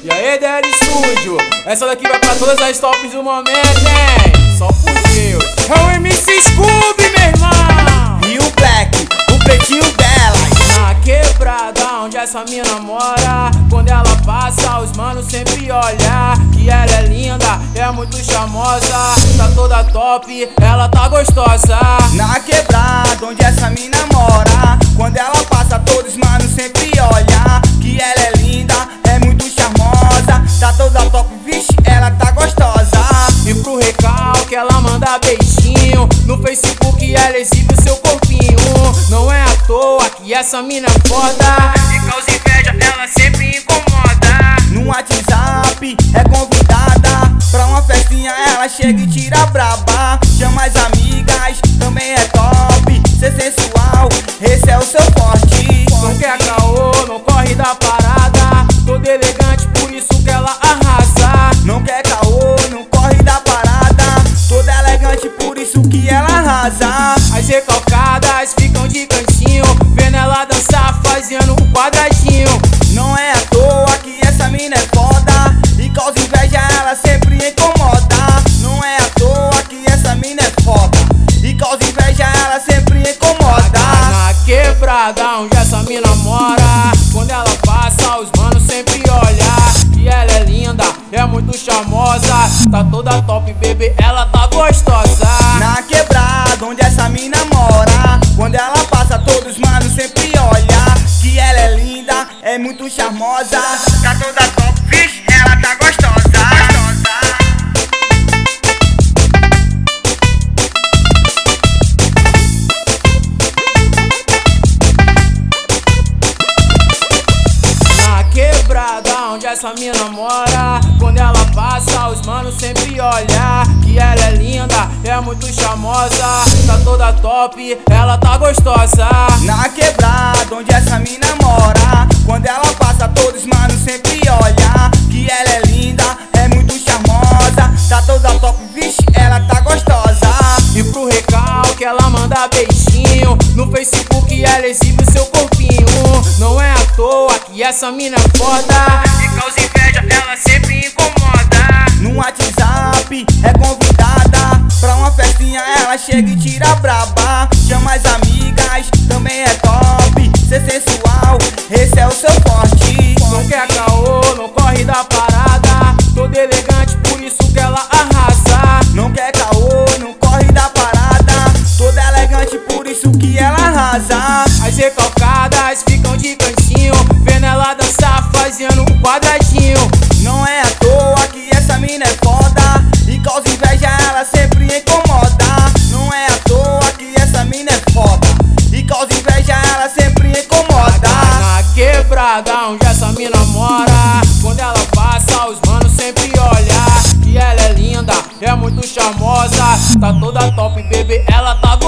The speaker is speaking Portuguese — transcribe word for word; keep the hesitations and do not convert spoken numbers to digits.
E aí, D L Studio, essa daqui vai pra todas as tops do momento, hein? Só por Deus. É o M C Scooby, meu irmão. E o Black, o pretinho dela. Na quebrada onde essa mina mora, quando ela passa, os manos sempre olham que ela é linda, é muito charmosa. Tá toda top, ela tá gostosa. Na quebrada onde essa mina mora, quando ela passa, todos manos sempre olham que ela é linda, é muito charmosa. Tá toda top, vixe, ela tá gostosa. E pro recalque ela manda beijinho, no Facebook ela exibe o seu corpinho. Não é à toa que essa mina é foda, e causa inveja ela sempre incomoda. No WhatsApp é convidada pra uma festinha, ela chega e tira braba. Chama as amigas, também é top, ser sensual, esse é o seu forte. Não quer caô, não corre da parada, toda elegante, por isso que ela arrasa. Não quer caô, não corre da parada, toda elegante, por isso que ela arrasa. As recalcadas ficam de cantinho, vendo ela dançar, fazendo um quadradinho. Não é à toa que essa mina é foda, e causa inveja ela sempre incomoda. Não é à toa que essa mina é foda, e causa inveja ela sempre incomoda. Na quebrada onde essa mina mora, quando ela passa, os manos sempre olham que ela é linda, é muito charmosa. Tá toda top, bebê, ela tá gostosa. Na quebrada onde essa mina mora, quando ela passa, todos manos sempre olham que ela é linda, é muito charmosa. Tá toda top, vixe, ela tá gostosa. Na quebrada onde essa mina mora, quando ela passa, os manos sempre olham que ela é linda, é muito charmosa. Tá toda top, ela tá gostosa. Na quebrada onde essa mina mora, quando ela passa, todos manos sempre olham que ela é linda, é muito charmosa. Tá toda top, vixe, ela tá gostosa. E pro recalque ela manda beijinho, no Facebook ela exibe o seu corpinho. Não é à toa que essa mina é foda, e causa inveja ela sempre incomoda. No WhatsApp é convidada pra uma festinha, ela chega e tira braba. Chama as amigas, também é top, ser sensual, esse é o seu forte. Não quer caô, não corre da parada, toda elegante, por isso que ela arrasa. Não quer caô, não corre da parada, toda elegante, por isso que ela arrasa. As recalcadas ficam de cantinho, vendo ela dançar, fazendo um quadradinho. Não é à toa que essa mina é foda, e causa inveja ela sempre incomoda. Não é à toa que essa mina é foda, e causa inveja ela sempre incomoda. Na quebrada onde essa mina mora, quando ela passa, os manos sempre olham que ela é linda, é muito charmosa. Tá toda top, bebê, ela tá